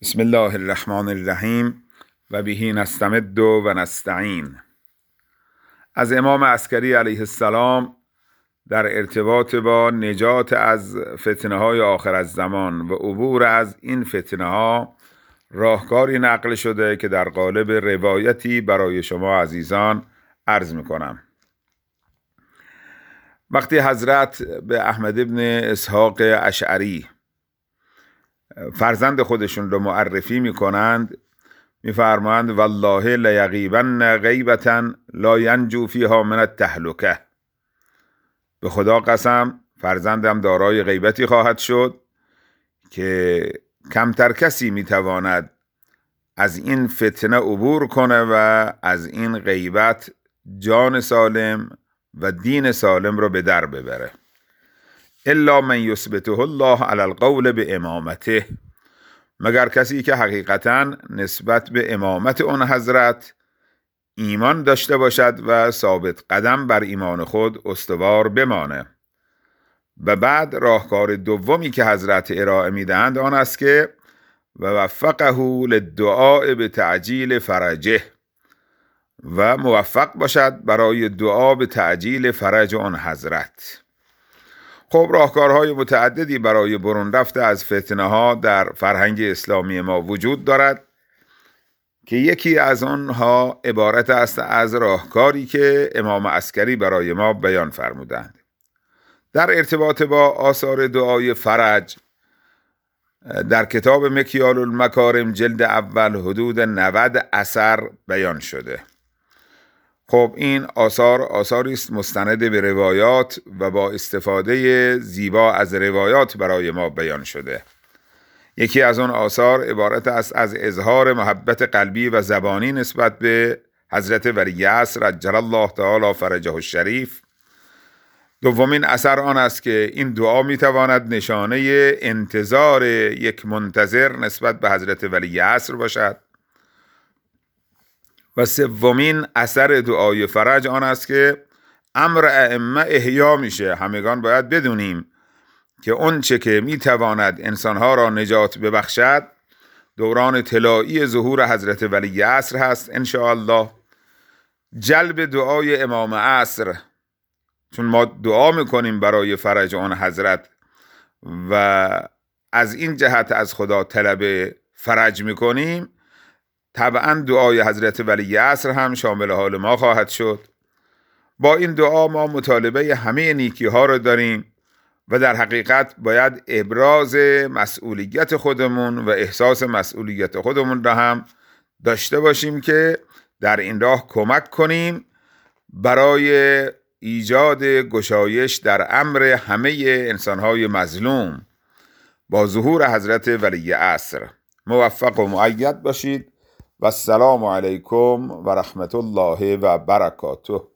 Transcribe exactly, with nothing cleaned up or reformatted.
بسم الله الرحمن الرحیم و به نستمد و نستعین. از امام عسکری علیه السلام در ارتباط با نجات از فتنه های آخر الزمان و عبور از این فتنه ها راهکاری نقل شده که در قالب روایتی برای شما عزیزان عرض میکنم. وقتی حضرت به احمد ابن اسحاق اشعری فرزند خودشون رو معرفی میکنند، میفرمایند والله لیغیبن غیبتا لا ینجو فیها من التهلکه. به خدا قسم فرزندم دارای غیبتی خواهد شد که کمتر کسی میتواند از این فتنه عبور کنه و از این غیبت جان سالم و دین سالم رو به در ببره. الا من یثبته الله علی القول به امامته، مگر کسی که حقیقتا نسبت به امامت اون حضرت ایمان داشته باشد و ثابت قدم بر ایمان خود استوار بمانه. و بعد راهکار دومی که حضرت ارائه میدهند آن است که و وفقه للدعاء به تعجیل فرجه، و موفق باشد برای دعا به تعجیل فرج آن حضرت. خب راهکارهای متعددی برای برون رفته از فتنه ها در فرهنگ اسلامی ما وجود دارد که یکی از آنها عبارت است از راهکاری که امام عسکری برای ما بیان فرمودند. در ارتباط با آثار دعای فرج در کتاب مکیال المکارم جلد اول حدود نود اثر بیان شده. خب این آثار آثاری است مستند به روایات و با استفاده زیبا از روایات برای ما بیان شده. یکی از اون آثار عبارت است از اظهار محبت قلبی و زبانی نسبت به حضرت ولی عصر عجل الله تعالی فرجه الشریف. دومین اثر آن است که این دعا میتواند نشانه انتظار یک منتظر نسبت به حضرت ولی عصر باشد. و سومین اثر دعای فرج آن است که امر ائمه احیا میشه. همگان باید بدونیم که اون چه که میتواند انسانها را نجات ببخشد دوران طلایی ظهور حضرت ولی عصر هست انشاءالله. جلب دعای امام عصر، چون ما دعا میکنیم برای فرج آن حضرت و از این جهت از خدا طلب فرج میکنیم، طبعا دعای حضرت ولی عصر هم شامل حال ما خواهد شد. با این دعا ما مطالبه همه نیکی ها رو داریم و در حقیقت باید ابراز مسئولیت خودمون و احساس مسئولیت خودمون را هم داشته باشیم که در این راه کمک کنیم برای ایجاد گشایش در امر همه انسانهای مظلوم با ظهور حضرت ولی عصر. موفق و مؤید باشید و السلام علیکم و رحمت الله و برکاته.